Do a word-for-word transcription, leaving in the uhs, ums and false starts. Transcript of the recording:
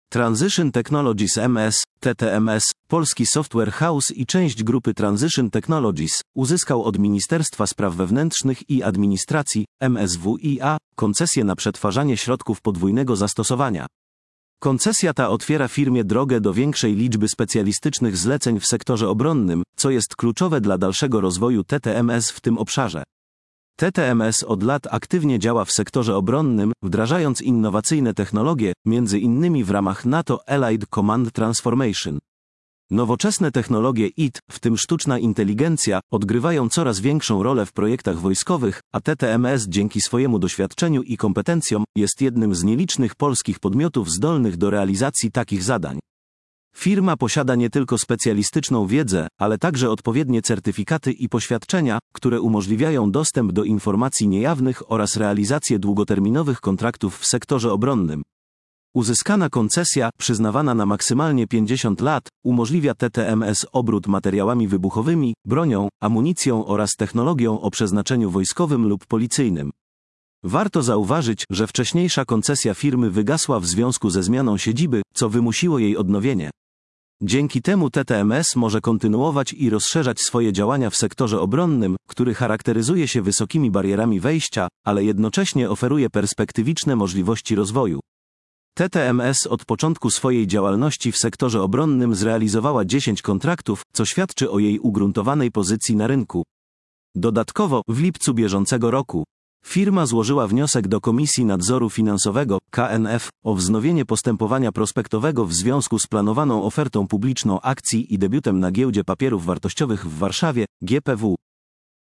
Transition Technologies M S, T T M S, Polski Software House i część grupy Transition Technologies, uzyskał od Ministerstwa Spraw Wewnętrznych i Administracji, M S W I A, koncesję na przetwarzanie środków podwójnego zastosowania. Koncesja ta otwiera firmie drogę do większej liczby specjalistycznych zleceń w sektorze obronnym, co jest kluczowe dla dalszego rozwoju T T M S w tym obszarze. T T M S od lat aktywnie działa w sektorze obronnym, wdrażając innowacyjne technologie, między innymi w ramach NATO Allied Command Transformation. Nowoczesne technologie I T, w tym sztuczna inteligencja, odgrywają coraz większą rolę w projektach wojskowych, a T T M S dzięki swojemu doświadczeniu i kompetencjom jest jednym z nielicznych polskich podmiotów zdolnych do realizacji takich zadań. Firma posiada nie tylko specjalistyczną wiedzę, ale także odpowiednie certyfikaty i poświadczenia, które umożliwiają dostęp do informacji niejawnych oraz realizację długoterminowych kontraktów w sektorze obronnym. Uzyskana koncesja, przyznawana na maksymalnie pięćdziesiąt lat, umożliwia T T M S obrót materiałami wybuchowymi, bronią, amunicją oraz technologią o przeznaczeniu wojskowym lub policyjnym. Warto zauważyć, że wcześniejsza koncesja firmy wygasła w związku ze zmianą siedziby, co wymusiło jej odnowienie. Dzięki temu T T M S może kontynuować i rozszerzać swoje działania w sektorze obronnym, który charakteryzuje się wysokimi barierami wejścia, ale jednocześnie oferuje perspektywiczne możliwości rozwoju. T T M S od początku swojej działalności w sektorze obronnym zrealizowała dziesięć kontraktów, co świadczy o jej ugruntowanej pozycji na rynku. Dodatkowo, w lipcu bieżącego roku, firma złożyła wniosek do Komisji Nadzoru Finansowego, K N F, o wznowienie postępowania prospektowego w związku z planowaną ofertą publiczną akcji i debiutem na Giełdzie Papierów Wartościowych w Warszawie, G P W.